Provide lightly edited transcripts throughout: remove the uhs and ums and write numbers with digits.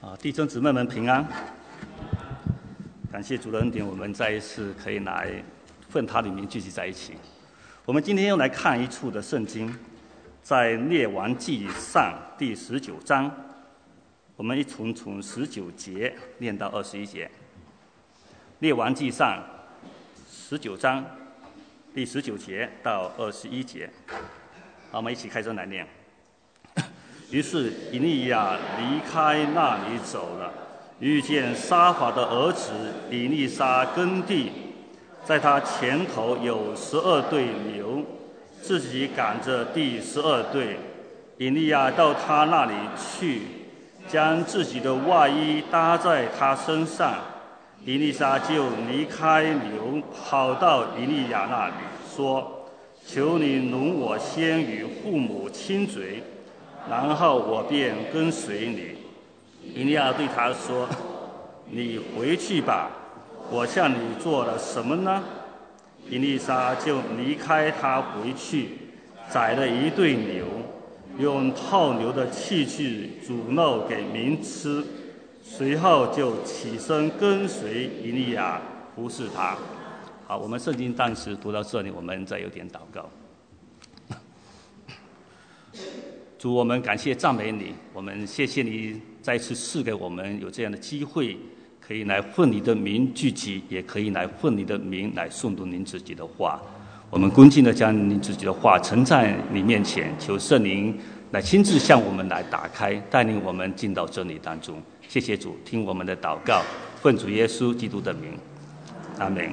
弟兄姊妹们平安！感谢主的恩典，我们再一次可以来奉他的名聚集在一起。我们今天要来看一处的圣经，在列王纪上第19章，我们一从19节念到21节。列王纪上19章第19节到21节，好，我们一起开声来念。于是以利亚离开那里走了，遇见沙法的儿子以利沙耕地，在他前头有12对牛，自己赶着第12对。以利亚到他那里去，将自己的外衣搭在他身上。以利沙就离开牛，跑到以利亚那里，说：求你容我先与父母亲嘴，然后我便跟随你。以利亚对他说：你回去吧，我向你做了什么呢？以利沙就离开他回去，宰了一对牛，用套牛的器具煮肉给民吃，随后就起身跟随以利亚，服侍他。好，我们圣经暂时读到这里，我们再有点祷告。主，我们感谢赞美你，我们谢谢你再次赐给我们有这样的机会，可以来奉你的名聚集，也可以来奉你的名来诵读您自己的话。我们恭敬地将您自己的话呈在你面前，求圣灵来亲自向我们来打开，带领我们进到真理当中。谢谢主，听我们的祷告，奉主耶稣基督的名，阿们。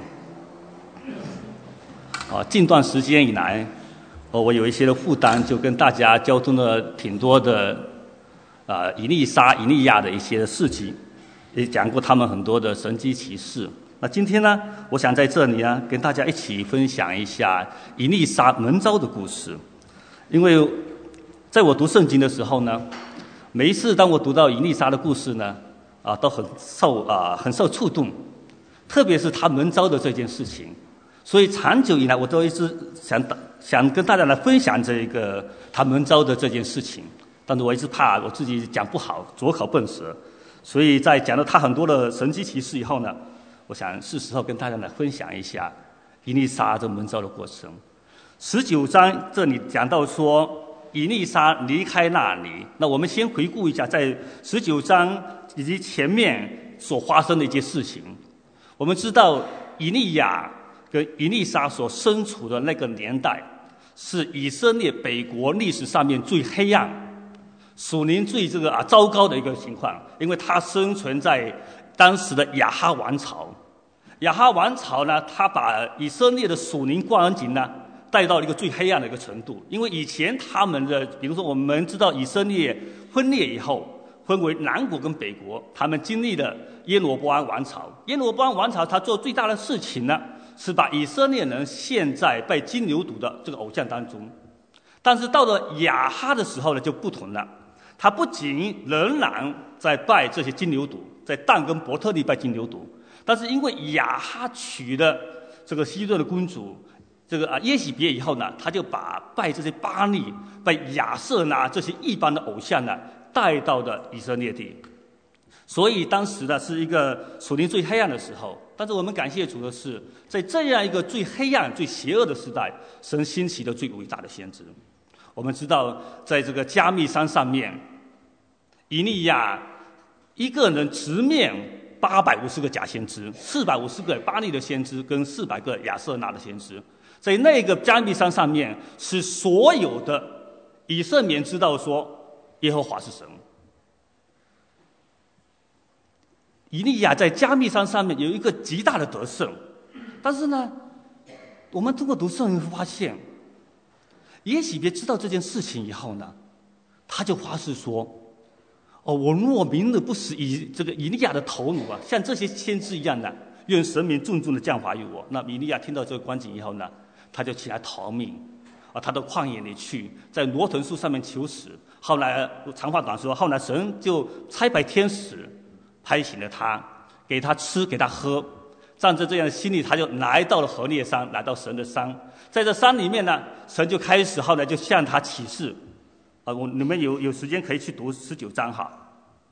近段时间以来，我有一些的负担，就跟大家交通了挺多的以利亚的一些事迹，也讲过他们很多的神迹奇事。那今天呢，我想在这里呢，跟大家一起分享一下以利沙蒙召的故事。因为在我读圣经的时候呢，每一次当我读到以利沙的故事呢，都很受触动，特别是他蒙召的这件事情。所以长久以来，我都一直想跟大家来分享这个他蒙召的这件事情，但是我一直怕我自己讲不好，拙口笨舌，所以在讲到他很多的神迹奇事以后呢，我想是时候跟大家来分享一下以利沙这蒙召的过程。19章这里讲到说以利沙离开那里，那我们先回顾一下在19章以及前面所发生的一些事情。我们知道以利亚跟以利沙所身处的那个年代，是以色列北国历史上面最黑暗、属灵最糟糕的一个情况，因为他生存在当时的亚哈王朝。亚哈王朝呢，他把以色列的属灵光景呢带到一个最黑暗的一个程度。因为以前他们的，比如说我们知道以色列分裂以后，分为南国跟北国，他们经历了耶罗波安王朝。耶罗波安王朝他做最大的事情呢，是把以色列人陷在拜金牛犊的这个偶像当中。但是到了亚哈的时候呢，就不同了。他不仅仍然在拜这些金牛犊，在但跟伯特利拜金牛犊，但是因为亚哈娶了这个希顿的公主耶洗别以后呢，他就把拜这些巴力、拜亚瑟拿这些异邦的偶像呢带到了以色列地。所以当时呢是一个属灵最黑暗的时候。但是我们感谢主的是，在这样一个最黑暗、最邪恶的时代，神兴起了最伟大的先知。我们知道，在这个加密山上面，以利亚一个人直面850个假先知，450个巴力的先知，跟400个亚瑟拿的先知。在那个加密山上面，使所有的以色列人知道说，耶和华是神。以利亚在加密山上面有一个极大的得胜，但是呢，我们通过读圣经发现，耶洗别知道这件事情以后呢，他就发誓说：我若明日不死以利亚的头颅像这些先知一样的，愿神明重重的降罚于我。那以利亚听到这个光景以后呢，他就起来逃命，他到旷野里去，在罗藤树上面求死。后来长话短说，后来神就差派天使拍醒了他，给他吃，给他喝。仗着这样的心理，他就来到了何烈山，来到神的山。在这山里面呢，神就开始后来就向他启示。你们有时间可以去读19章哈。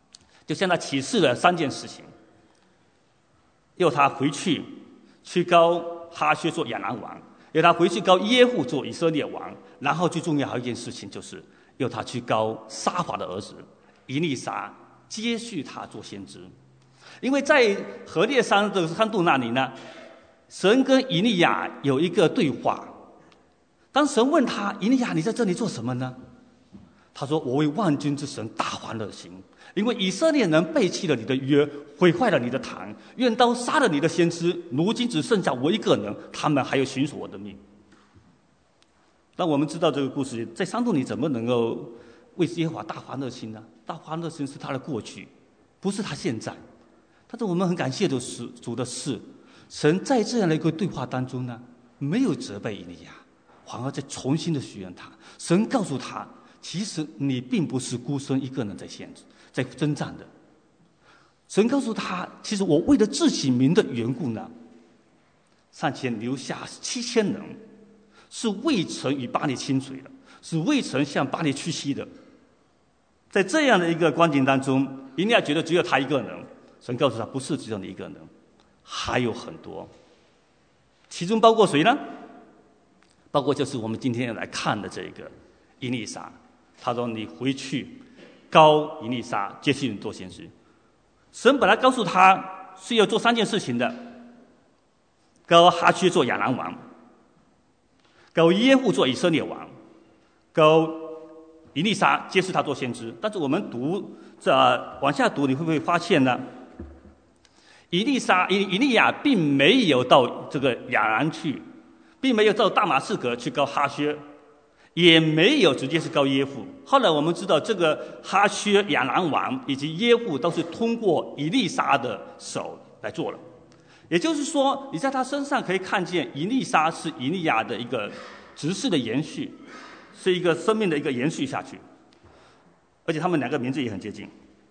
就向他启示了3件事情，要他回去膏哈薛做亚兰王，要他回去膏耶户做以色列王，然后最重要还有一件事情，就是要他去膏沙法的儿子以利沙接续他做先知。因为在何烈山的山洞那里呢，神跟以利亚有一个对话。当神问他：以利亚，你在这里做什么呢？他说：我为万军之神大欢乐心，因为以色列人背弃了你的约，毁坏了你的坛，愿刀杀了你的先知，如今只剩下我一个人，他们还要寻索我的命。当我们知道这个故事，在山洞里怎么能够为耶和华大欢乐心呢？大欢乐心是他的过去，不是他现在。但是我们很感谢的是，主的是，神在这样的一个对话当中呢，没有责备以利亚，反而在重新的许愿他。神告诉他，其实你并不是孤身一个人在征战的。神告诉他，其实我为了自己名的缘故呢，尚且留下7000人，是未曾与巴黎亲嘴的，是未曾向巴黎屈膝的。在这样的一个光景当中，以利亚觉得只有他一个人。神告诉他，不是只有你一个人，还有很多，其中包括谁呢？包括就是我们今天要来看的这个以利沙。他说：你回去膏以利沙接续你做先知。神本来告诉他是要做3件事情的：膏哈薛做亚兰王，膏耶户做以色列王，膏以利沙接续他做先知。但是我们往下读，你会不会发现呢？以利亚并没有到这个亚兰去，并没有到大马士革去膏哈薛，也没有直接是膏耶户。后来我们知道，这个哈薛、亚兰王以及耶户都是通过以利沙的手来做了。也就是说，你在他身上可以看见，以利沙是以利亚的一个执事的延续，是一个生命的一个延续下去。而且他们2个名字也很接近。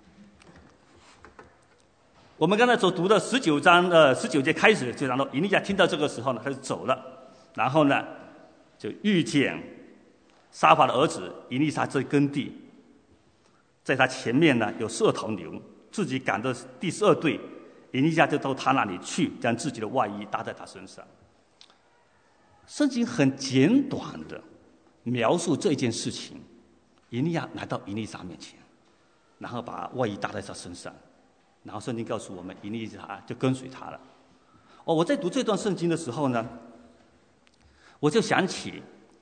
我们刚才所读的19章19节开始，就讲到以利亚听到这个时候呢，他就走了，然后呢，就遇见沙法的儿子以利沙在耕地，在他前面呢有12头牛，自己赶到第12队，以利亚就到他那里去，将自己的外衣搭在他身上。圣经很简短的描述这件事情：以利亚来到以利沙面前，然后把外衣搭在他身上。然后圣经告诉我们，以利沙就跟随他了。我在读这段圣经的时候呢，我就想起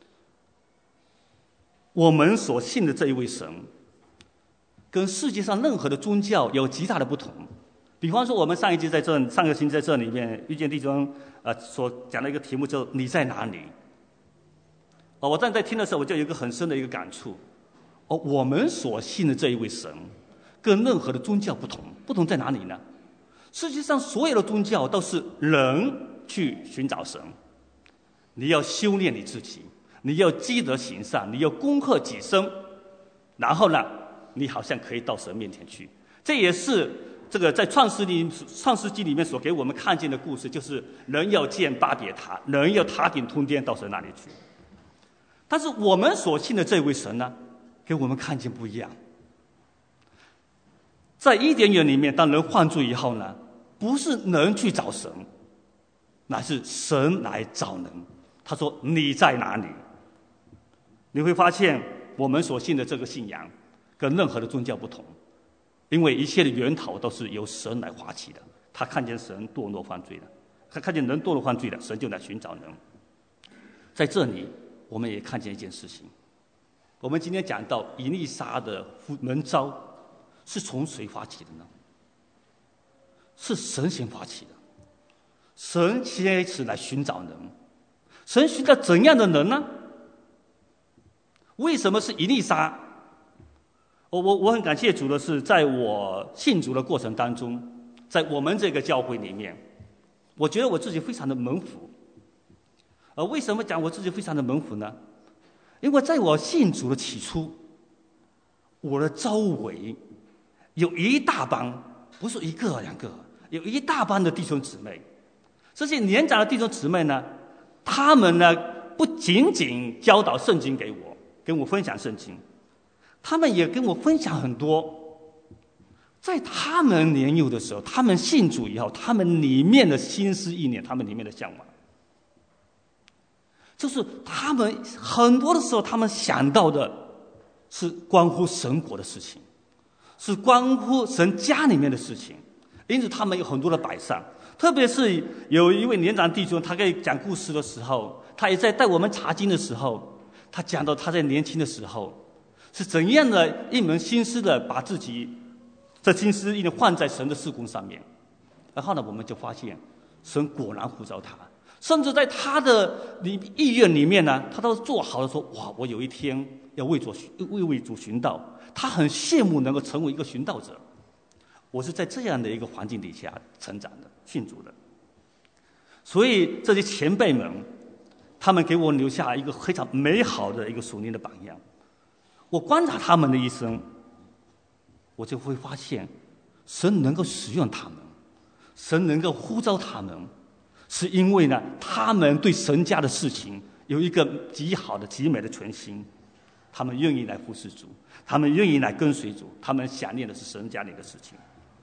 我们所信的这一位神，跟世界上任何的宗教有极大的不同。比方说，我们上个星期在这里面遇见弟兄所讲的一个题目，叫"你在哪里"。我在听的时候，我就有一个很深的一个感触。我们所信的这一位神，跟任何的宗教不同，不同在哪里呢？世界上所有的宗教都是人去寻找神，你要修炼你自己，你要积德行善，你要攻克己身，然后呢，你好像可以到神面前去。这也是这个在创世纪里面所给我们看见的故事，就是人要建巴别塔，人要塔顶通天到神那里去。但是我们所信的这位神呢，给我们看见不一样。在伊甸园里面，当人犯罪以后呢，不是人去找神，乃是神来找人。他说：你在哪里？你会发现我们所信的这个信仰跟任何的宗教不同，因为一切的源头都是由神来发起的。他看见神堕落犯罪了，他看见人堕落犯罪了，神就来寻找人。在这里我们也看见一件事情，我们今天讲到以利沙的门召是从谁发起的呢？是神先发起的。神先开始来寻找人。神寻找怎样的人呢？为什么是以利沙？我很感谢主的是，在我信主的过程当中，在我们这个教会里面，我觉得我自己非常的蒙福。为什么讲我自己非常的蒙福呢？因为在我信主的起初，我的周围有一大帮，不是一个两个，有一大帮的弟兄姊妹。这些年长的弟兄姊妹呢，他们呢不仅仅教导圣经给我，跟我分享圣经，他们也跟我分享很多在他们年幼的时候，他们信主以后，他们里面的心思意念，他们里面的向往，就是他们很多的时候，他们想到的是关乎神国的事情，是关乎神家里面的事情，因此他们有很多的摆上。特别是有一位年长弟兄，他在讲故事的时候，他也在带我们查经的时候，他讲到他在年轻的时候是怎样的一门心思的把自己这心思意念放在神的事工上面。然后呢，我们就发现神果然呼召他，甚至在他的意愿里面呢，他都做好了说，哇，我有一天要为主寻道。他很羡慕能够成为一个寻道者。我是在这样的一个环境底下成长的，信主的。所以这些前辈们，他们给我留下一个非常美好的一个属灵的榜样。我观察他们的一生，我就会发现神能够使用他们，神能够呼召他们，是因为呢，他们对神家的事情有一个极好的极美的存心，他们愿意来服侍主，他们愿意来跟随主，他们想念的是神家里的事情。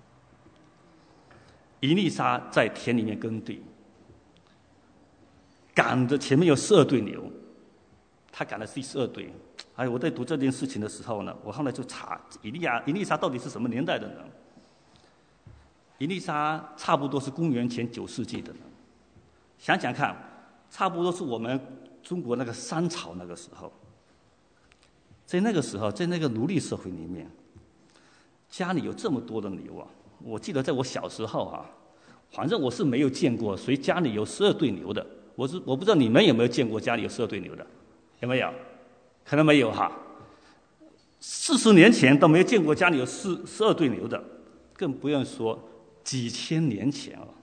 以利沙在田里面耕地，赶着前面有12对牛，他赶了第12对。我在读这件事情的时候呢，我后来就查以利沙到底是什么年代的人？以利沙差不多是公元前9世纪的人。想想看，差不多是我们中国那个商朝那个时候。在那个时候，在那个奴隶社会里面，家里有这么多的牛啊！我记得在我小时候啊，反正我是没有见过谁家里有12对牛的。我不知道你们有没有见过家里有12对牛的，有没有？可能没有哈。40年前都没有见过家里有12对牛的，更不用说几千年前了。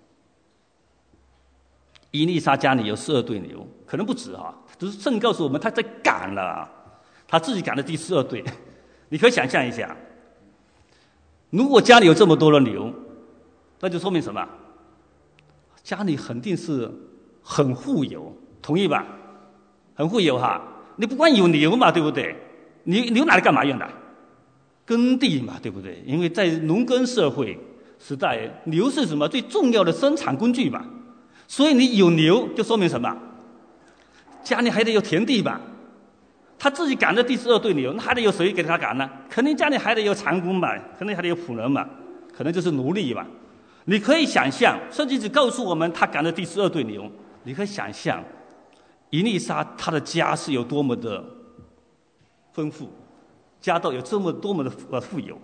以利沙家里有12对牛，可能不止哈，只是圣经告诉我们他在赶了，他自己赶的第12对。你可以想象一下，如果家里有这么多的牛，那就说明什么？家里肯定是很富有，同意吧？很富有哈。你不光有牛嘛，对不对？牛拿来干嘛用的？耕地嘛，对不对？因为在农耕社会时代，牛是什么最重要的生产工具嘛。所以你有牛，就说明什么？家里还得有田地吧？他自己赶的第12对牛，那还得有谁给他赶呢？肯定家里还得有长工嘛，肯定还得有仆人嘛，可能就是奴隶嘛。你可以想象，圣经只告诉我们他赶的第12对牛，你可以想象以利沙他的家是有多么的丰富，家道有多么的富有。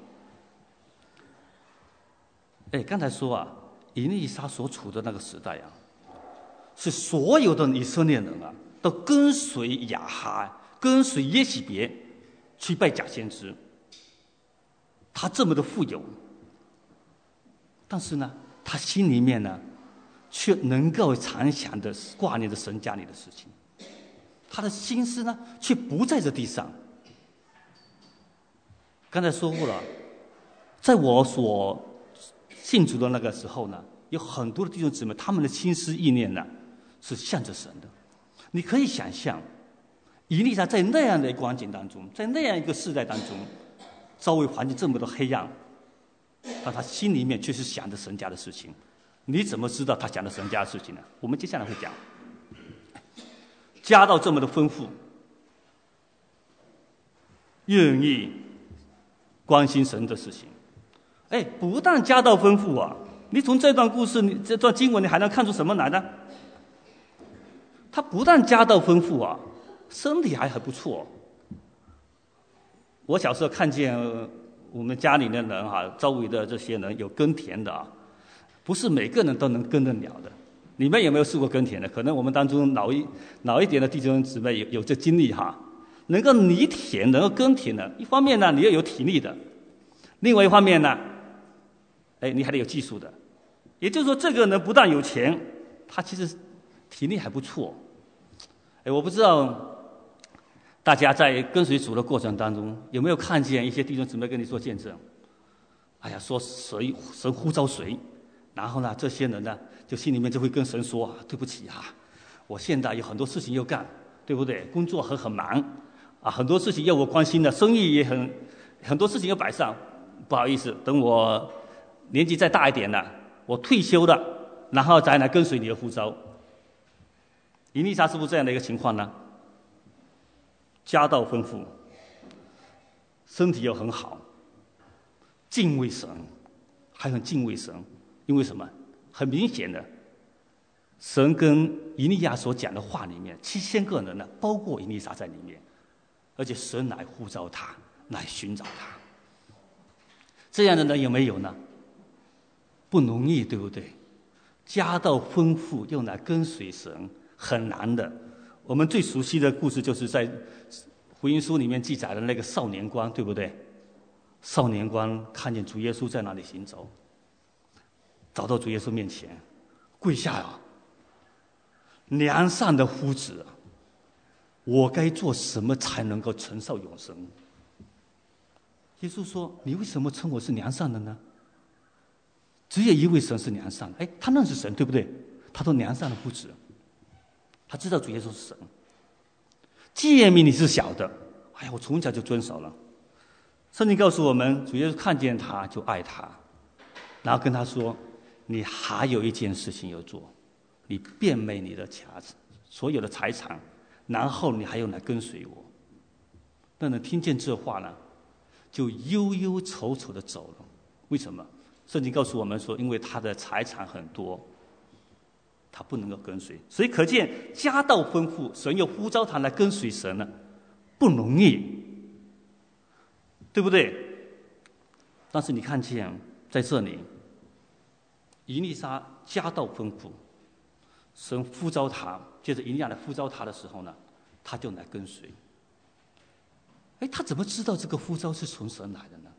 刚才说啊，以利沙所处的那个时代啊，是所有的以色列人啊，都跟随亚哈，跟随耶洗别去拜假先知。他这么的富有，但是呢，他心里面呢，却能够常想的挂念着神家里的事情。他的心思呢，却不在这地上。刚才说过了，在我所信主的那个时候呢，有很多的弟兄姊妹，他们的心思意念呢，是向着神的。你可以想象，以利沙在那样的一个环境当中，在那样一个世代当中，周围环境这么的黑暗，但他心里面却是想着神家的事情。你怎么知道他想着神家的事情呢？我们接下来会讲。家道这么的丰富，愿意关心神的事情。不但家道丰富啊，你从这段故事，这段经文，你还能看出什么来呢？他不但家道丰富啊，身体还很不错。我小时候看见我们家里的人哈，周围的这些人有耕田的啊，不是每个人都能耕得了的。你们有没有试过耕田的？可能我们当中老一点的弟兄姊妹有这经历哈。能够犁田、能够耕田的，一方面呢，你要有体力的；另外一方面呢，你还得有技术的。也就是说，这个人不但有钱，他其实体力还不错。我不知道大家在跟随主的过程当中，有没有看见一些弟兄姊妹跟你说见证？说神呼召谁，然后呢，这些人呢，就心里面就会跟神说：“对不起啊，我现在有很多事情要干，对不对？工作很忙啊，很多事情要我关心的，生意也很多事情要摆上。 不好意思，等我年纪再大一点了，我退休了，然后再来跟随你的呼召。以利沙是不是这样的一个情况呢？家道丰富，身体又很好，敬畏神，还很敬畏神。因为什么？很明显的，神跟以利亚所讲的话里面，7000个人呢，包括以利沙在里面，而且神来呼召他，来寻找他。这样的人有没有呢？不容易，对不对？家道丰富又来跟随神，很难的。我们最熟悉的故事就是在福音书里面记载的那个少年官，对不对？少年官看见主耶稣在那里行走，找到主耶稣面前，跪下了，良善的夫子，我该做什么才能够承受永生？耶稣说：“你为什么称我是良善的呢？只有一位神是良善的。”他认识神，对不对？他说：“良善的夫子。”他知道主耶稣是神。诫命你是小的，我从小就遵守了。圣经告诉我们，主耶稣看见他就爱他，然后跟他说：“你还有一件事情要做，你变卖你的所有的财产，然后你还要来跟随我。”那人听见这话呢，就忧忧愁愁的走了。为什么？圣经告诉我们说，因为他的财产很多，他不能够跟随。所以可见家道丰富，神又呼召他来跟随神呢，不容易，对不对？但是你看见在这里，以利沙家道丰富，神呼召他，接着以利亚来呼召他的时候呢，他就来跟随。他怎么知道这个呼召是从神来的呢？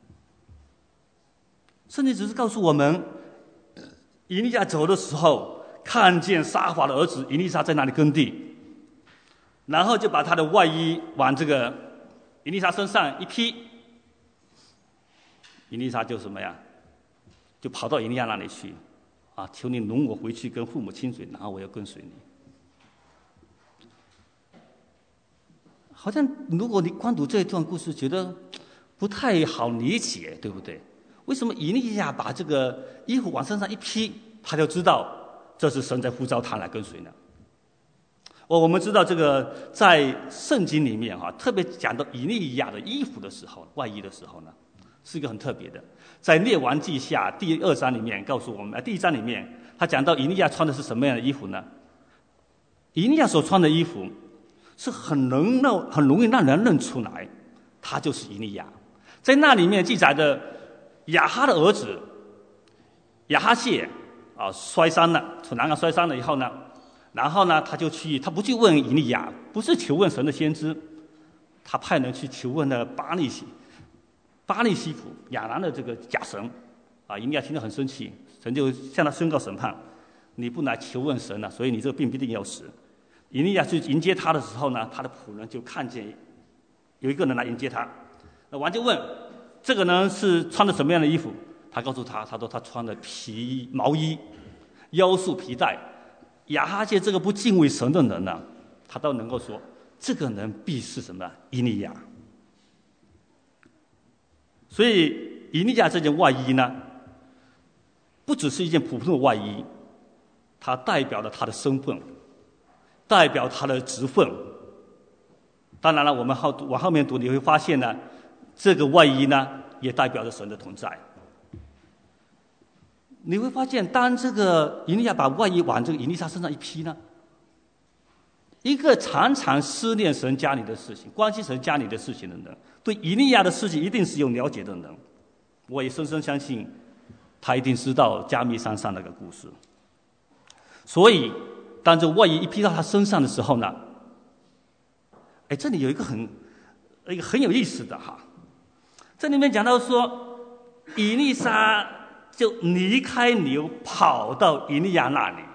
圣经只是告诉我们，以利亚走的时候，看见撒法的儿子以利沙在那里耕地，然后就把他的外衣往这个以利沙身上一披，以利沙就什么呀？就跑到以利亚那里去，求你容我回去跟父母亲嘴，然后我要跟随你。好像如果你光读这一段故事，觉得不太好理解，对不对？为什么以利亚把这个衣服往身上一披，他就知道这是神在呼召他来跟随呢？我们知道这个在圣经里面特别讲到以利亚的衣服的时候，外衣的时候呢，是一个很特别的。在列王记下第2章里面告诉我们，第1章里面他讲到以利亚穿的是什么样的衣服呢？以利亚所穿的衣服是很容易让人认出来，他就是以利亚。在那里面记载的亚哈的儿子亚哈谢摔伤了，从南岸摔伤了以后呢，然后呢他不去问以利亚，不是求问神的先知，他派人去求问那个巴利西卜亚兰的这个假神以利亚听得很生气，神就向他宣告审判：你不来求问神了，所以你这个病必定要死。以利亚去迎接他的时候呢，他的仆人就看见有一个人来迎接他，那王就问这个人是穿的什么样的衣服？他告诉他说他穿的毛衣，腰束皮带。亚哈谢这个不敬畏神的人呢，他都能够说这个人必是什么？以利亚。所以以利亚这件外衣呢，不只是一件普通的外衣，它代表了他的身份，代表他的职分。当然了，我们往后面读，你会发现呢，这个外衣呢，也代表着神的同在。你会发现，当这个以利亚把外衣往这个以利沙身上一披呢，一个常常思念神家里的事情、关心神家里的事情的人，对以利亚的事情一定是有了解的人，我也深深相信，他一定知道加密山上那个故事。所以，当这个外衣一披到他身上的时候呢，这里有一个很有意思的这里面讲到说，以利沙就离开牛，跑到以利亚那里。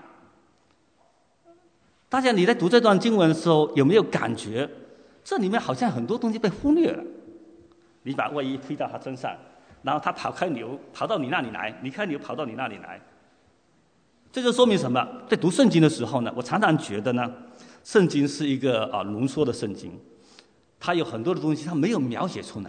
大家你在读这段经文的时候，有没有感觉这里面好像很多东西被忽略了？你把外衣披到他身上，然后他跑开牛，跑到你那里来，离开牛跑到你那里来。这就说明什么？在读圣经的时候呢，我常常觉得呢，圣经是一个浓缩的圣经，它有很多的东西它没有描写出来，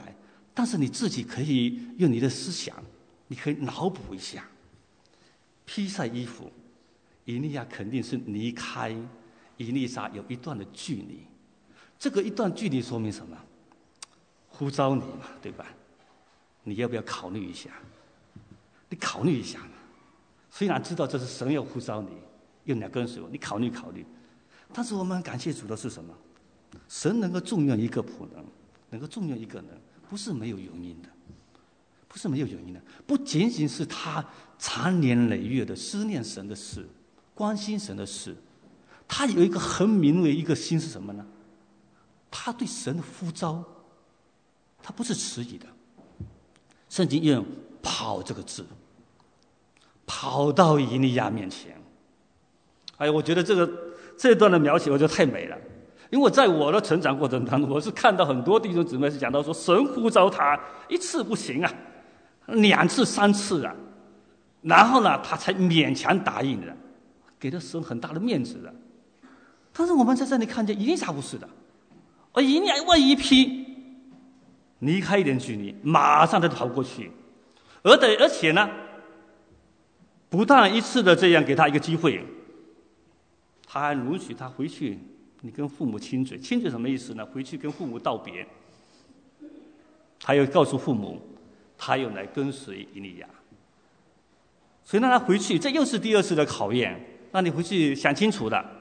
但是你自己可以用你的思想，你可以脑补一下，披晒衣服，以利亚肯定是离开以利沙有一段的距离。这个一段距离说明什么？呼召你嘛，对吧？你要不要考虑一下？你考虑一下嘛。虽然知道这是神要呼召你，用你来跟随我，你考虑考虑。但是我们感谢主的是什么？神能够重用一个仆人，能够重用一个人，不是没有原因的，不是没有原因的。不仅仅是他长年累月的思念神的事，关心神的事，他有一个很明锐一个心是什么呢？他对神的呼召，他不是迟疑的。圣经用“跑”这个字，跑到以利亚面前。哎，我觉得这段的描写，我觉得太美了。因为在我的成长过程当中，我是看到很多弟兄姊妹是讲到说，神呼召他一次不行啊，2次3次啊，然后呢，他才勉强答应的，给了神很大的面子的。但是我们在这里看见以利沙不是的，而以利亚问一批，离开一点距离，马上就跑过去，而且呢，不但一次的这样给他一个机会，他还允许他回去，你跟父母亲嘴。亲嘴什么意思呢？回去跟父母道别。他又告诉父母，他又来跟随以利亚。所以让他回去，这又是第2次的考验。让你回去想清楚的，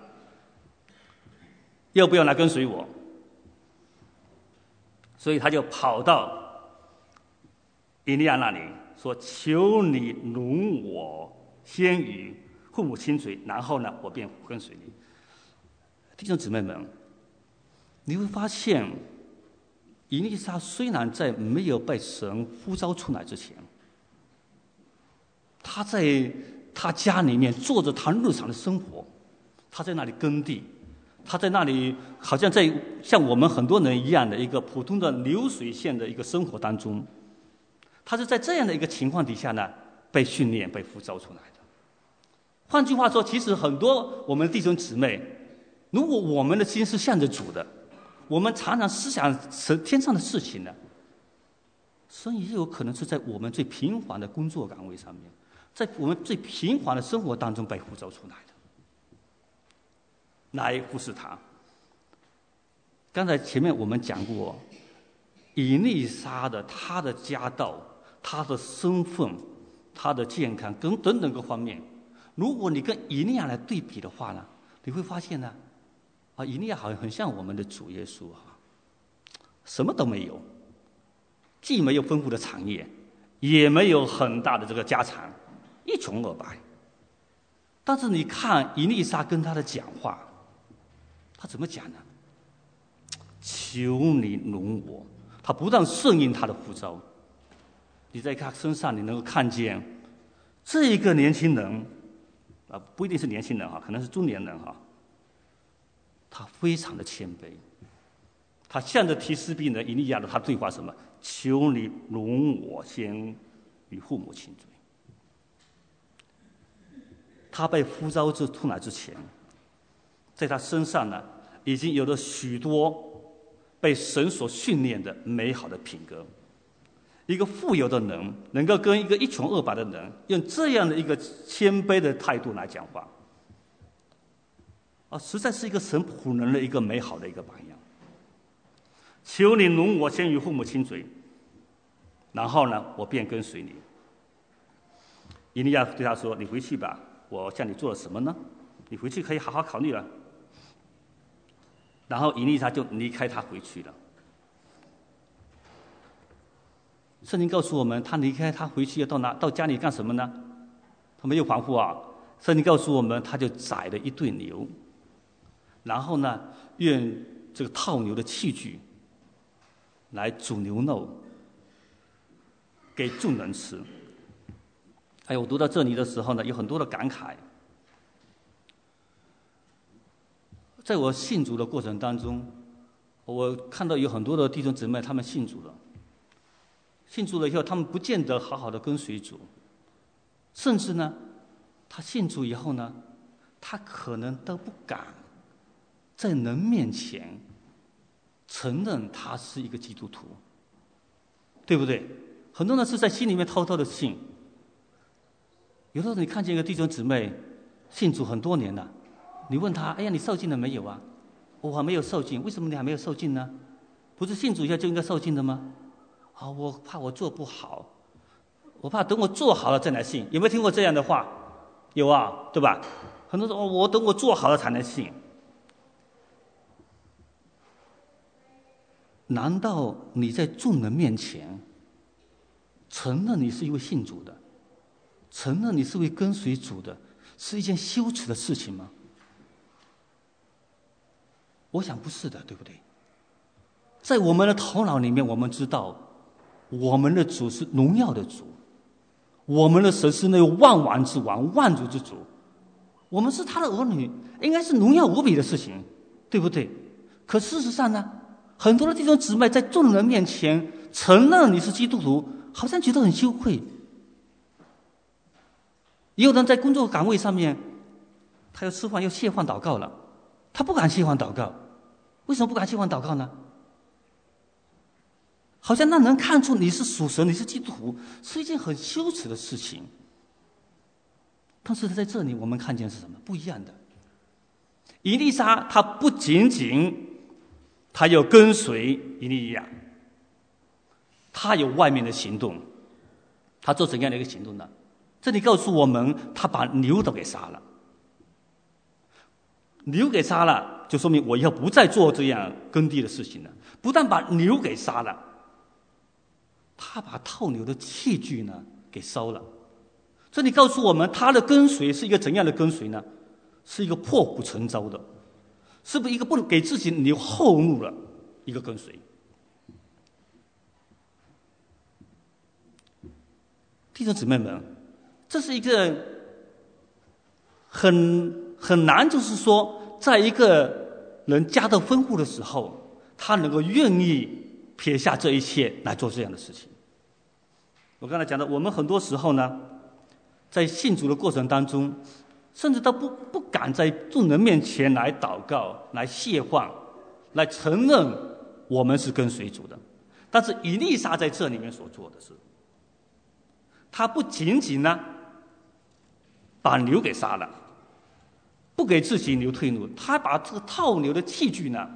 要不要来跟随我？所以他就跑到以利亚那里说：“求你容我先与父母亲嘴，然后呢，我便跟随你。”弟兄姊妹们，你会发现，以利沙虽然在没有被神呼召出来之前，他在他家里面做着他日常的生活，他在那里耕地，他在那里好像在像我们很多人一样的一个普通的流水线的一个生活当中，他是在这样的一个情况底下呢，被训练、被呼召出来的。换句话说，其实很多我们的弟兄姊妹，如果我们的心是向着主的，我们常常思想天上的事情呢，神也有可能是在我们最平凡的工作岗位上面，在我们最平凡的生活当中被呼召出来的，来服侍他。刚才前面我们讲过，以利沙的他的家道、他的身份、他的健康等等各方面，如果你跟以利亚来对比的话呢，你会发现呢，以利亚好像很像我们的主耶稣什么都没有，既没有丰富的产业，也没有很大的这个家产，一穷二白。但是你看以利沙跟他的讲话，他怎么讲呢？求你容我，他不但顺应他的呼召，你在他身上你能够看见这一个年轻人不一定是年轻人可能是中年人他非常的谦卑，他向着提斯比人以利亚的他对话什么？求你容我先与父母亲嘴。他被呼召出来之前，在他身上呢，已经有了许多被神所训练的美好的品格。一个富有的人能够跟一个一穷二白的人用这样的一个谦卑的态度来讲话，实在是一个神仆人的一个美好的一个榜样。求你容我先与父母亲嘴，然后呢，我便跟随你。以利亚对他说：“你回去吧，我向你做了什么呢？你回去可以好好考虑了。”然后以利沙就离开他回去了。圣经告诉我们，他离开他回去要到家里干什么呢？他没有防护圣经告诉我们，他就宰了一对牛，然后呢，用这个套牛的器具来煮牛肉给众人吃。我读到这里的时候呢，有很多的感慨。在我信主的过程当中，我看到有很多的弟兄姊妹他们信主了，信主了以后，他们不见得好好的跟随主，甚至呢，他信主以后呢，他可能都不敢在人面前承认他是一个基督徒。 对不对？很多人是在心里面偷偷的信。有的时候你看见一个弟兄姊妹信主很多年了，你问他：“哎呀，你受尽了没有啊？”“我还没有受尽。”“为什么你还没有受尽呢？不是信主以后就应该受尽的吗？”“我怕我做不好，我怕等我做好了再来信。”有没有听过这样的话？有啊，对吧？很多人说：“我等我做好了才能信。”难道你在众人面前承认你是一位信主的，承认你是位跟随主的，是一件羞耻的事情吗？我想不是的，对不对？在我们的头脑里面，我们知道我们的主是荣耀的主，我们的神是那万王之王、万主之主，我们是他的儿女，应该是荣耀无比的事情，对不对？可事实上呢，很多的弟兄姊妹在众人面前承认你是基督徒，好像觉得很羞愧。也有人在工作岗位上面，他要吃饭要谢饭祷告了，他不敢谢饭祷告。为什么不敢谢饭祷告呢？好像让人看出你是属神，你是基督徒，是一件很羞耻的事情。但是在这里我们看见是什么？不一样的。以利沙他不仅仅他要跟随以利亚，他有外面的行动。他做怎样的一个行动呢？这里告诉我们，他把牛都给杀了。牛给杀了，就说明我以后不再做这样耕地的事情了。不但把牛给杀了，他把套牛的器具呢给烧了。这里告诉我们，他的跟随是一个怎样的跟随呢？是一个破釜沉舟的，是不是一个不给自己留后路的一个跟随？弟兄姊妹们，这是一个很难，就是说，在一个人家道丰富的时候，他能够愿意撇下这一切来做这样的事情。我刚才讲的，我们很多时候呢，在信主的过程当中，甚至都不敢在众人面前来祷告、来谢饭、来承认我们是跟随主的。但是以利沙在这里面所做的是，他不仅仅呢把牛给杀了，不给自己留退路，他把这个套牛的器具呢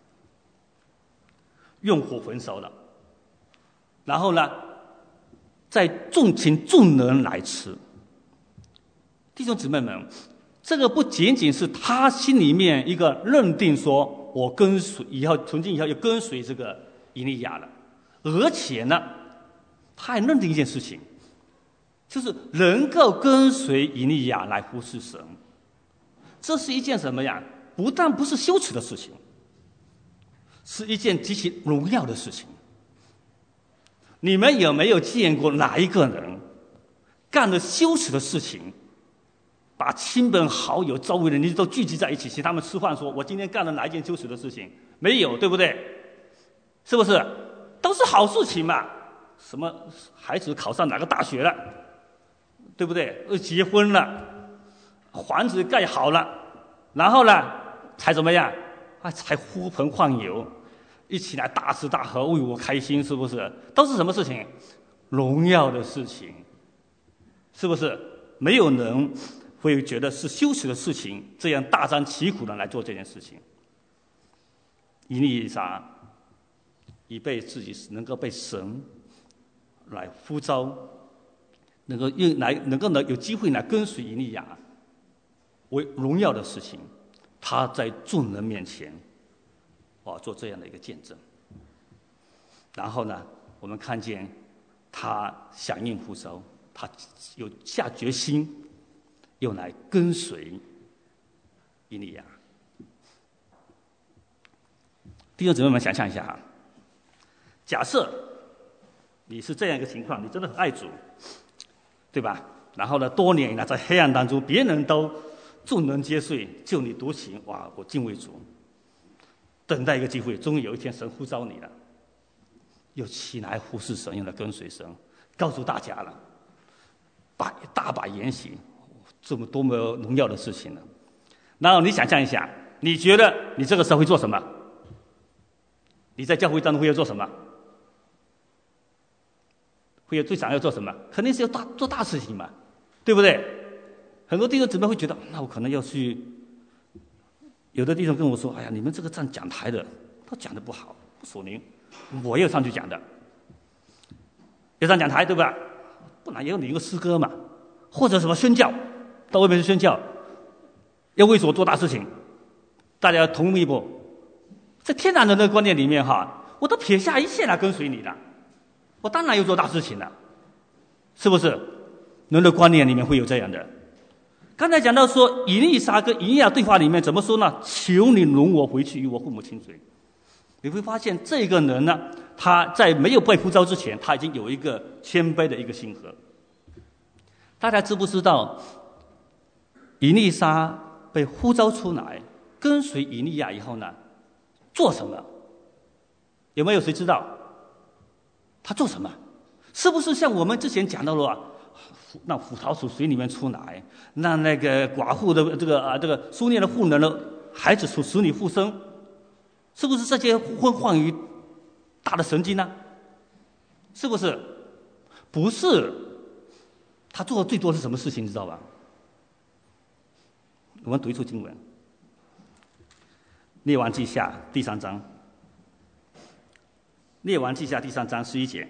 用火焚烧了，然后呢再请众人来吃。弟兄姊妹们，这个不仅仅是他心里面一个认定说我跟随以后从今以后要跟随这个以利亚了，而且呢他还认定一件事情，就是能够跟随以利亚来服侍神，这是一件什么呀？不但不是羞耻的事情，是一件极其荣耀的事情。你们有没有见过哪一个人干了羞耻的事情，把亲朋好友、周围的人都聚集在一起，请他们吃饭，说我今天干了哪一件羞耻的事情？没有，对不对？是不是？都是好事情嘛。什么孩子考上哪个大学了，对不对？结婚了，房子盖好了，然后呢才怎么样？才呼朋唤友，一起来大吃大喝，为我开心，是不是？都是什么事情？荣耀的事情，是不是？没有人会觉得是羞耻的事情，这样大张旗鼓的来做这件事情。以利沙以被自己能够被神来呼召，能够有机会来跟随以利亚为荣耀的事情，他在众人面前做这样的一个见证。然后呢，我们看见他响应呼召，他有下决心又来跟随以利亚。弟兄姊妹们，想象一下哈，假设你是这样一个情况，你真的很爱主，对吧？然后呢，多年以来在黑暗当中，别人都众人皆睡，就你独醒，哇！我敬畏主，等待一个机会，终于有一天神呼召你了，又起来服侍神，又来跟随神，告诉大家了，大把言行，这么多么荣耀的事情呢？然后你想象一下，你觉得你这个时候会做什么？你在教会当中会要做什么？ 会有最想要做什么？肯定是要做大事情嘛，对不对？很多弟兄姊妹会觉得，那我可能要去。有的弟兄跟我说：“哎呀，你们这个站讲台的，他讲的不好，不属灵，我要上去讲的，要上讲台，对吧？不然也要领一个诗歌嘛，或者什么宣教，到外面去宣教，要为所做大事情，大家同意不？在天然人的观念里面哈，我都撇下一切来跟随你的，我当然要做大事情了，是不是？人的观念里面会有这样的。刚才讲到说，以利沙跟以利亚对话里面怎么说呢？求你容我回去与我父母亲嘴。你会发现这个人呢，他在没有被呼召之前，他已经有一个谦卑的一个心河。大家知不知道，以利沙被呼召出来跟随以利亚以后呢，做什么？有没有谁知道？他做什么？是不是像我们之前讲到了，让葡萄从水里面出来，让那个寡妇的这个苏念的妇人的孩子从死里复生？是不是这些昏幻于大的神经呢？是不是？不是。他做的最多是什么事情，你知道吧？我们读一处经文，《列王记下》第3章，《列王记下》第3章11节。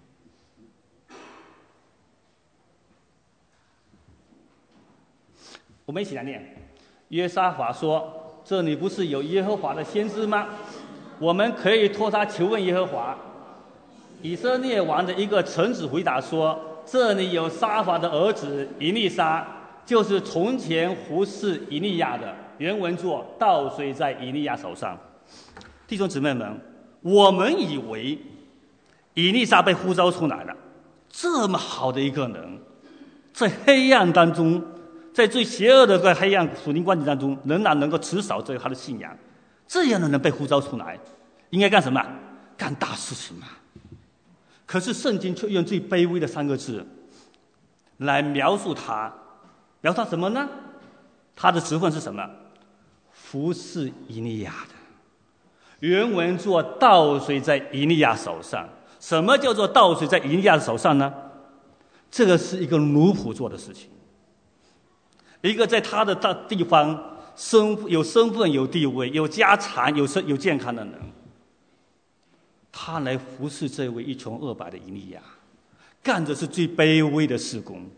我们一起来念。约沙法说：“这里不是有耶和华的先知吗？我们可以托他求问耶和华。”以色列王的一个臣子回答说：“这里有沙法的儿子以利沙，就是从前服侍以利亚的。”原文作“倒水在以利亚手上”。弟兄姊妹们，我们以为以利沙被呼召出来了，这么好的一个人，在黑暗当中，在最邪恶的黑暗属灵光景当中，仍然能够持守着他的信仰，这样的人被呼召出来，应该干什么？干大事情嘛。可是圣经却用最卑微的3个字来描述他，描述他什么呢？他的职分是什么？服侍以利亚的。原文作“倒水在以利亚手上”。什么叫做倒水在以利亚的手上呢？这个是一个奴仆做的事情，一个在他的地方有身份、有地位、有家产、有健康的人，他来服侍这位一穷二白的以利亚，干的是最卑微的事工。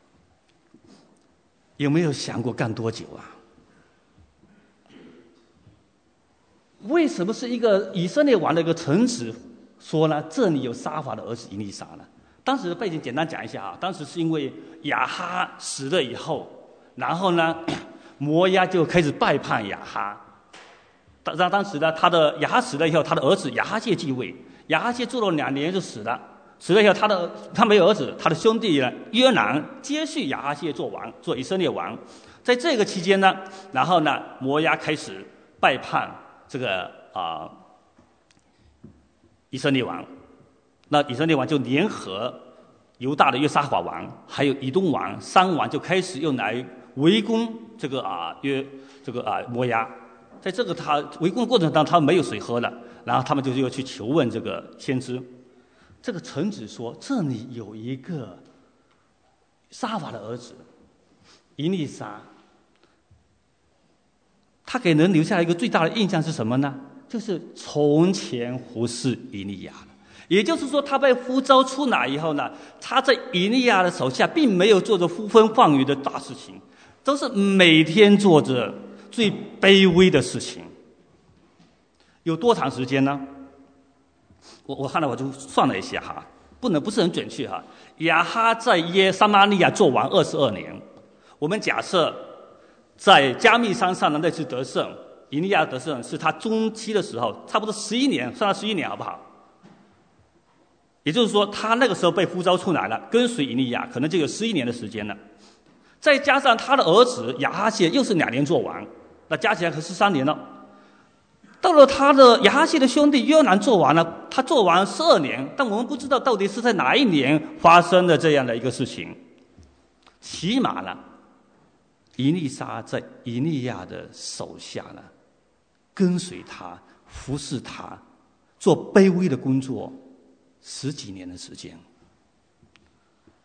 有没有想过干多久啊？为什么是一个以色列王的一个臣子说呢？这里有沙法的儿子以利沙呢？当时的背景简单讲一下啊，当时是因为亚哈死了以后，然后呢，摩押就开始背叛亚哈。当时呢，亚哈死了以后，他的儿子亚哈谢继位。亚哈谢做了2年就死了，死了以后，他没有儿子，他的兄弟呢约南接续亚哈谢做王，做以色列王。在这个期间呢，然后呢，摩押开始背叛这个以色列王。那以色列王就联合犹大的约沙法王，还有以东王3王，就开始用来围攻这个摩押。在这个他围攻的过程当中，他们没有水喝了，然后他们就又去求问这个先知。这个臣子说：“这里有一个沙法的儿子以利沙。”他给人留下一个最大的印象是什么呢？就是从前服侍以利亚。也就是说，他被呼召出来以后呢，他在以利亚的手下并没有做着呼风唤雨的大事情，都是每天做着最卑微的事情。有多长时间呢？我看了我就算了一下哈，不是很准确哈。亚哈在撒玛利亚做王22年，我们假设在加密山上的那次得胜，以利亚得胜是他中期的时候，差不多11年，算他11年好不好？也就是说，他那个时候被呼召出来了，跟随以利亚，可能就有11年的时间了。再加上他的儿子亚哈谢又是2年做王，那加起来可13年了。到了他的亚哈谢的兄弟约南做完了，他做完12年，但我们不知道到底是在哪一年发生的这样的一个事情。起码呢，以利沙在以利亚的手下呢，跟随他，服侍他，做卑微的工作10几年的时间。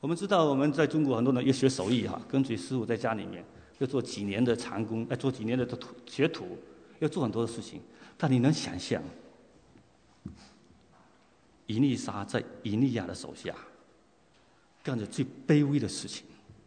我们知道我们在中国很多人要学手艺跟随师傅在家里面要做几年的长工，要做几年的学徒，要做很多的事情。但你能想象，以利沙在以利亚的手下干着最卑微的事情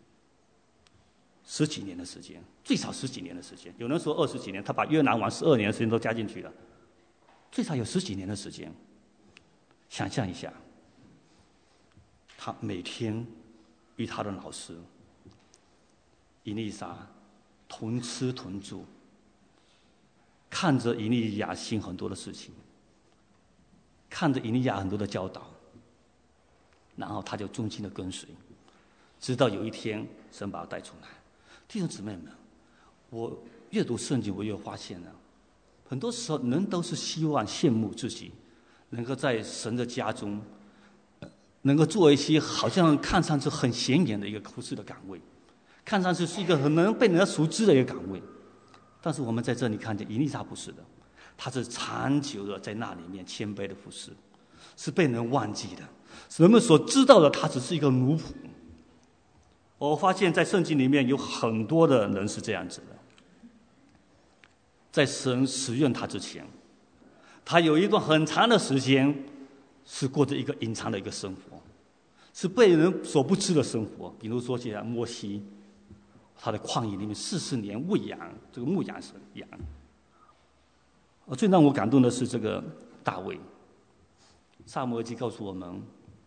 ，10几年的时间，最少10几年的时间，有人说20几年，他把约拿王12年的时间都加进去了，最少有10几年的时间。想象一下，他每天与他的老师以利沙同吃同住，看着以利亚行很多的事情，看着以利亚很多的教导，然后他就忠心的跟随，直到有一天神把他带出来。弟兄姊妹们，我阅读圣经，我又发现了，很多时候人都是希望羡慕自己能够在神的家中，能够做一些好像看上去很显眼的一个服侍的岗位，看上去是一个很能被人家熟知的一个岗位。但是我们在这里看见以利沙不是的，他是长久的在那里面谦卑的服侍，是被人忘记的，人们所知道的他只是一个奴仆。我发现在圣经里面有很多的人是这样子的，在神使用他之前，他有一段很长的时间是过着一个隐藏的一个生活，是被人所不知的生活。比如说像摩西，他在旷野里面40年喂养这个牧羊羊。最让我感动的是这个大卫，撒母耳记告诉我们，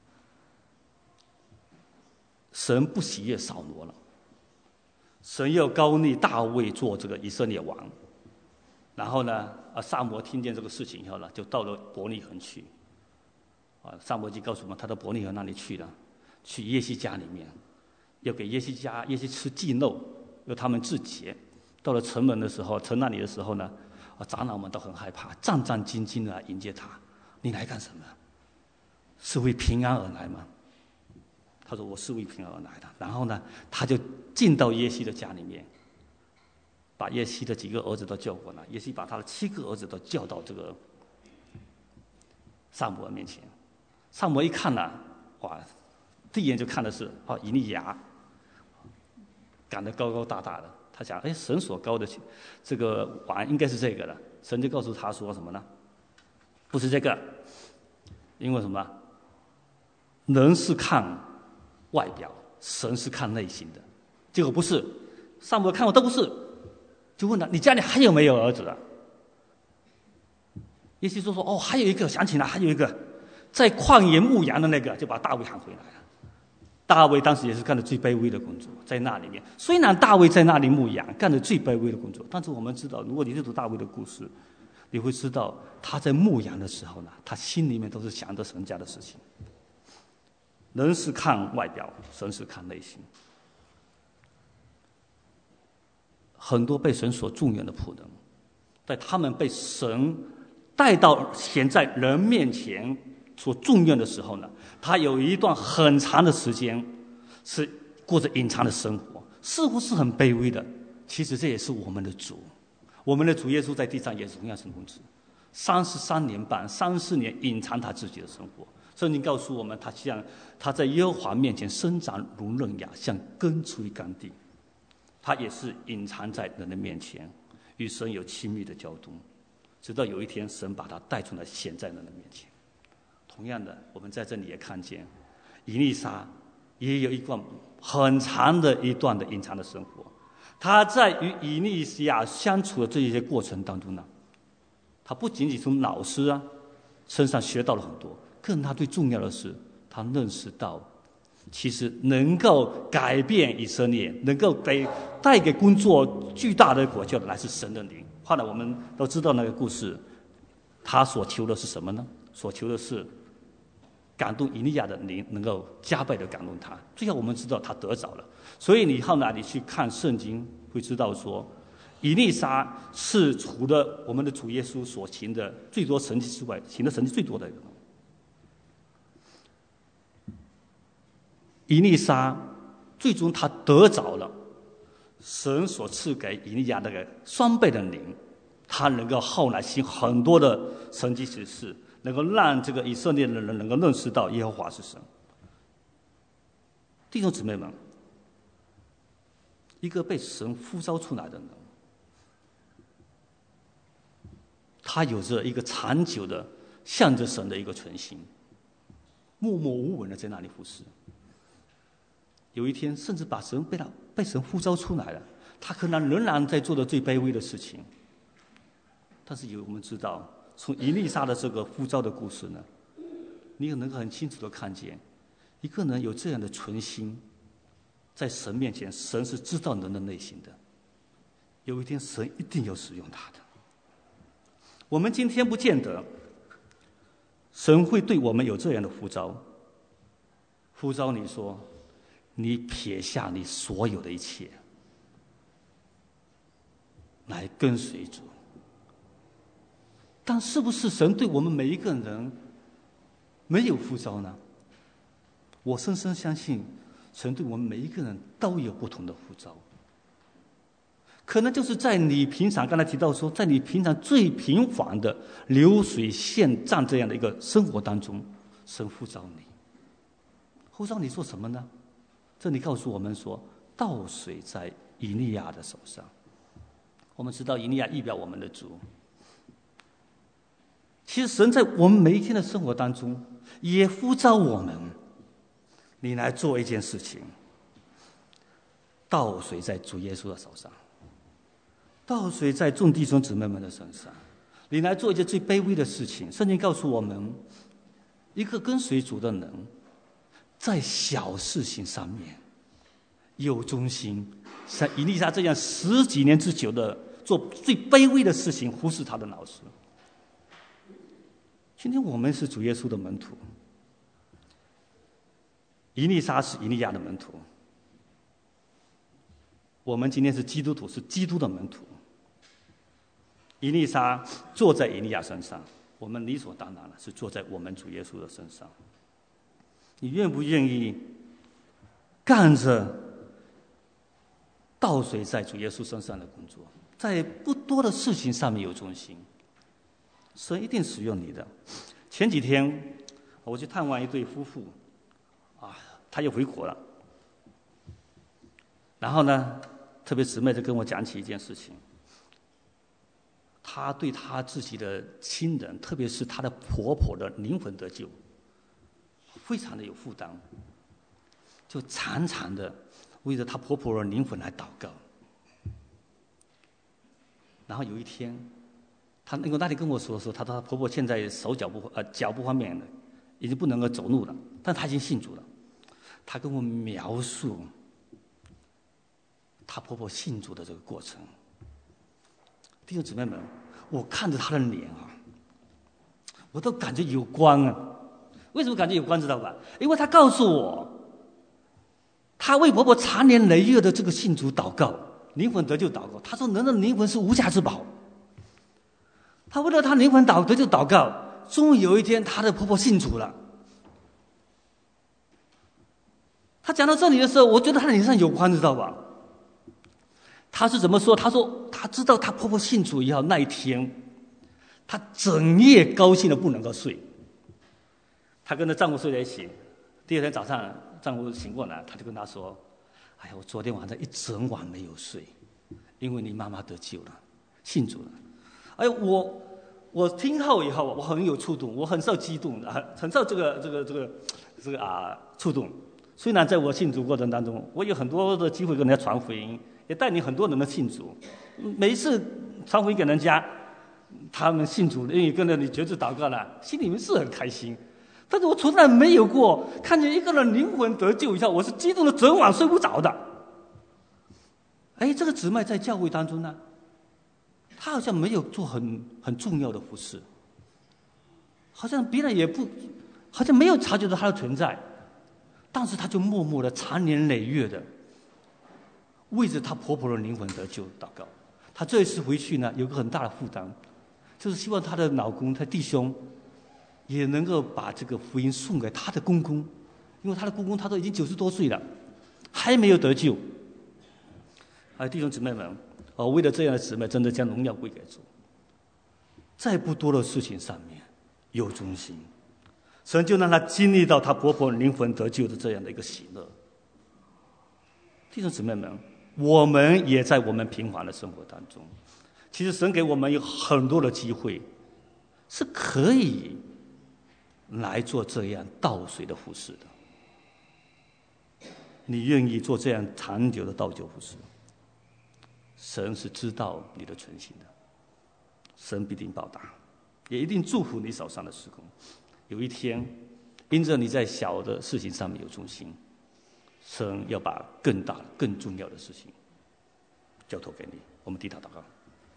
神不喜悦扫罗了，神要高立大卫做这个以色列王。然后呢，撒母耳听见这个事情以后呢，就到了伯利恒去。撒母耳记告诉我们，他到伯利恒那里去了，去耶西家里面，要给耶西吃祭肉，由他们自洁。到了城门的时候，城那里的时候呢，长老们都很害怕，战战兢兢的迎接他。你来干什么？是为平安而来吗？他说我是为平安而来的。然后呢，他就进到耶西的家里面，把耶西的几个儿子都叫过来，耶西把他的7个儿子都叫到这个撒母耳面前。撒母耳一看呢，哇，第一眼就看的是以利亚，长得高高大大的。他想，神所高的这个王应该是这个了。神就告诉他说什么呢？不是这个，因为什么？人是看外表，神是看内心的。结果不是，撒母耳看我都不是，就问他：你家里还有没有儿子啊？耶西说：还有一个，想起来还有一个，在旷野牧羊的那个，就把大卫喊回来了。大卫当时也是干的最卑微的工作，在那里面。虽然大卫在那里牧羊，干的最卑微的工作，但是我们知道，如果你阅读大卫的故事，你会知道他在牧羊的时候呢，他心里面都是想着神家的事情。人是看外表，神是看内心。很多被神所重用的仆人，在他们被神带到显在人面前所重用的时候呢，他有一段很长的时间是过着隐藏的生活，似乎是很卑微的。其实这也是我们的主，我们的主耶稣在地上也同样是如此，33年半、34年隐藏他自己的生活。圣经告诉我们，他在耶和华面前生长如嫩芽，像根出于干地。他也是隐藏在人的面前，与神有亲密的交通，直到有一天神把他带出来，显在人的面前。同样的，我们在这里也看见以利沙也有一段很长的一段的隐藏的生活。他在与以利亚相处的这一些过程当中呢，他不仅仅从老师身上学到了很多，更他最重要的是，他认识到其实能够改变以色列，能够带给工作巨大的果效的，乃是神的灵。后来我们都知道那个故事，他所求的是什么呢？所求的是感动以利亚的灵能够加倍的感动他。最后我们知道他得着了。所以你后来你去看圣经，会知道说，以利沙是除了我们的主耶稣所行的最多神迹之外，行的神迹最多的一个人。以利沙最终他得着了神所赐给以利亚那个双倍的灵，他能够后来行很多的神迹奇事，能够让这个以色列的人能够认识到耶和华是神。 弟兄姊妹们，一个被神呼召出来的人，他有着一个长久的向着神的一个存心，默默无闻的在那里服侍。有一天，甚至把神被神呼召出来了，他可能仍然在做的最卑微的事情。但是我们知道，从以利沙的这个呼召的故事呢，你也能够很清楚的看见，一个人有这样的存心，在神面前，神是知道人的内心的。有一天，神一定要使用他的。我们今天不见得，神会对我们有这样的呼召，呼召你说，你撇下你所有的一切，来跟随主。但是不是神对我们每一个人没有呼召呢？我深深相信，神对我们每一个人都有不同的呼召。可能就是在你平常，刚才提到说，在你平常最平凡的流水线站这样的一个生活当中，神呼召你。呼召你做什么呢？这里告诉我们说，倒水在以利亚的手上。我们知道以利亚预表我们的主。其实神在我们每一天的生活当中，也呼召我们，你来做一件事情，倒水在主耶稣的手上，倒水在众弟兄姊妹们的身上，你来做一件最卑微的事情。圣经告诉我们，一个跟随主的人，在小事情上面有忠心，像以利沙这样10几年之久的做最卑微的事情，忽视他的老师。今天我们是主耶稣的门徒，以利沙是以利亚的门徒，我们今天是基督徒，是基督的门徒。以利沙坐在以利亚身上，我们理所当然的是坐在我们主耶稣的身上。你愿不愿意干着倒水在主耶稣身上的工作，在不多的事情上面有忠心？神一定使用你的。前几天我去探望一对夫妇，他又回国了。然后呢，特别姊妹就跟我讲起一件事情，她对她自己的亲人，特别是她的婆婆的灵魂得救，非常的有负担，就常常的为着她婆婆的灵魂来祷告。然后有一天，因为那里跟我说，她婆婆现在脚不方便了，已经不能够走路了，但她已经信主了。她跟我描述她婆婆信主的这个过程。弟兄姊妹们，我看着她的脸我都感觉有光啊！为什么感觉有光知道吧？因为她告诉我，她为婆婆长年累月的这个信主祷告，灵魂得救祷告。她说人的灵魂是无价之宝。她为了她灵魂得救祷告，终于有一天她的婆婆信主了。她讲到这里的时候，我觉得她脸上有光，知道吧？她是怎么说？她说她知道她婆婆信主以后那一天，她整夜高兴的不能够睡。她跟着丈夫睡在一起，第二天早上丈夫醒过来，她就跟她说：“哎呀，我昨天晚上一整晚没有睡，因为你妈妈得救了，信主了。”哎，我听后以后，我很有触动，我很受激动，很受这个触动。虽然在我信主过程当中，我有很多的机会跟人家传福音，也带领很多人的信主。每一次传福音给人家，他们信主，愿意跟着你决志祷告了，心里面是很开心。但是我从来没有过看见一个人灵魂得救以后，我是激动的整晚睡不着的。哎，这个姊妹在教会当中呢，她好像没有做很重要的服事，好像别人好像没有察觉到她的存在，但是她就默默的长年累月的为着她婆婆的灵魂得救祷告。她这一次回去呢，有个很大的负担，就是希望她的老公、她弟兄也能够把这个福音送给她的公公，因为她的公公他都已经90多岁了，还没有得救。弟兄姊妹们，为了这样的姊妹，真的将荣耀归给主。在不多的事情上面有忠心，神就让她经历到她婆婆灵魂得救的这样的一个喜乐。 弟兄姊妹们，我们也在我们平凡的生活当中，其实神给我们有很多的机会，是可以来做这样倒水的服事的。你愿意做这样长久的倒酒服事，神是知道你的存心的，神必定报答，也一定祝福你手上的事工。有一天，因着你在小的事情上面有忠心，神要把更大、更重要的事情交托给你。我们低头祷告。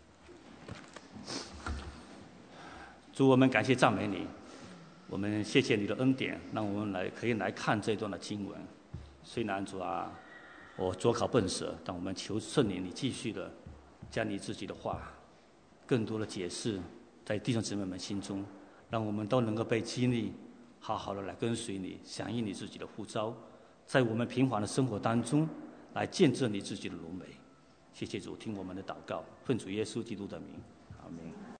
主，我们感谢赞美你，我们谢谢你的恩典，让我们可以来看这段的经文。虽然主啊，我左考笨舌，但我们求圣灵，你继续的将你自己的话更多的解释在弟兄姊妹们心中，让我们都能够被激励，好好的来跟随你，响应你自己的呼召，在我们平凡的生活当中来见证你自己的荣美。谢谢主，听我们的祷告，奉主耶稣基督的名，阿们。